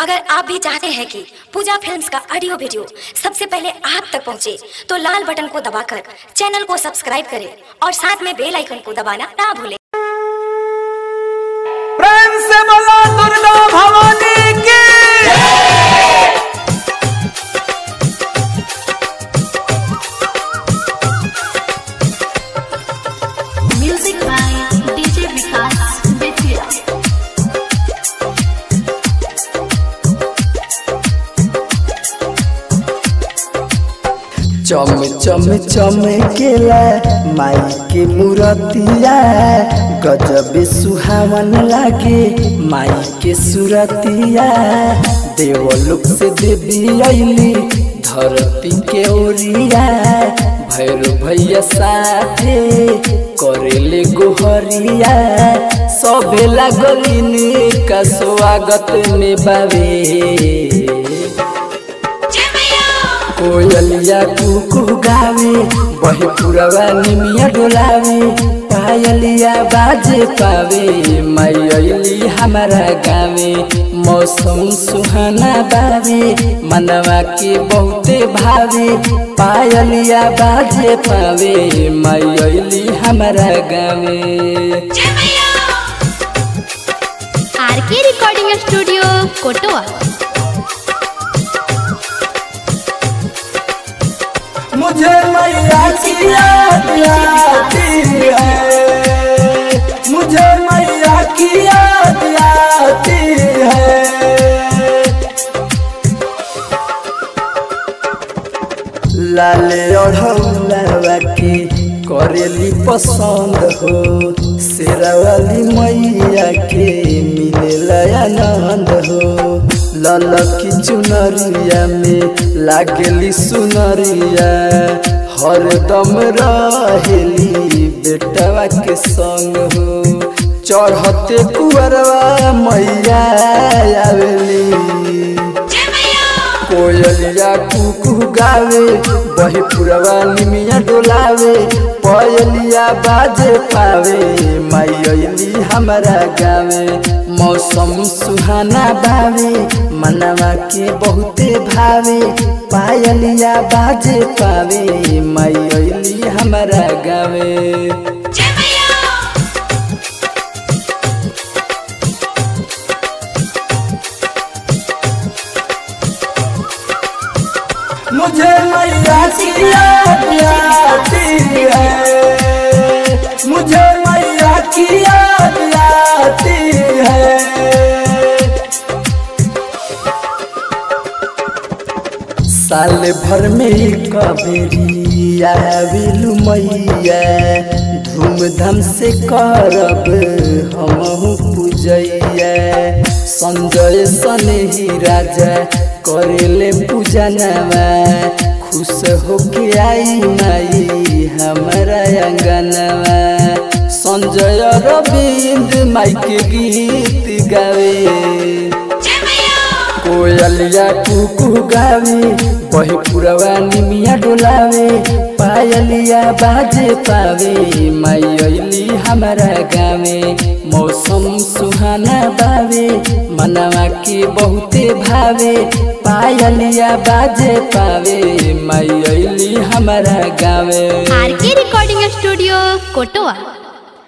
अगर आप भी चाहते हैं कि पूजा फिल्म्स का ऑडियो वीडियो सबसे पहले आप तक पहुंचे, तो लाल बटन को दबाकर चैनल को सब्सक्राइब करें और साथ में बेल आइकन को दबाना ना भूलें। प्रेम से बोलो दुर्गा भवानी की। Music by DJ Vikas Bettiah. चम चम चमकेला माई के मूर्तिया, गजब सुहावन लागे माई के सूरतिया। देवलोक से देवी अइली धरती के ओरिया, भैरव भैया साथे करेले गोहरिया। सबे लागलिन का स्वागत में बावे, कोयलिया कुकू गावे बहे पुरवा निमिया डोलावे। पायलिया बाजे पावे माई अइली हमारा गावे। मौसम सुहाना बावे मनवा के बहुते भावे। पायलिया बाजे पावे माई अइली हमारा गावे। आरके रिकॉर्डिंग स्टूडियो कोटवा। मुझे मैया की याद आती है, मुझे मैया की याद आती है। लाले ओढ़ौलवा की करेली पसंद हो, शेरावाली मैया के मिलेला आनंद हो। ललकी चुनरिया में लागेली सुनरिया, हरदम रहेली बेटवा के संग हो। चढ़ते कुंवरवा मैया आवेली, कोयलिया कुकू गावे बहे पुरवा निमिया डोलावे। पायलिया बाजे पावे माई अइली हमारा गावे। मौसम सुहाना बावे मनवा के बहुते भावे। पायलिया बाजे पावे माई अइली हमारा गावे। मुझे मैया की याद आती है, मुझे मैया की याद आती है। साल भर में कबेरी आविलु मैया, धूमधाम से करब हमहु पूजैया। संजय सनेही राजा करेले पूजनवा, खुश होके आई माई हमारा अंगनवा। संजय रविंद माई के गीत गावे, कोयलिया कुकू गावे बहे पुरवा निमिया डोलावे। पायलिया बाजे पावे माई अइली हमारा गावे। मौसम सुहाना बावे मनवा के बहुते भावे। पायलिया बाजे पावे माई अइली हमारा गावे। आरके रिकॉर्डिंग स्टूडियो कोटवा।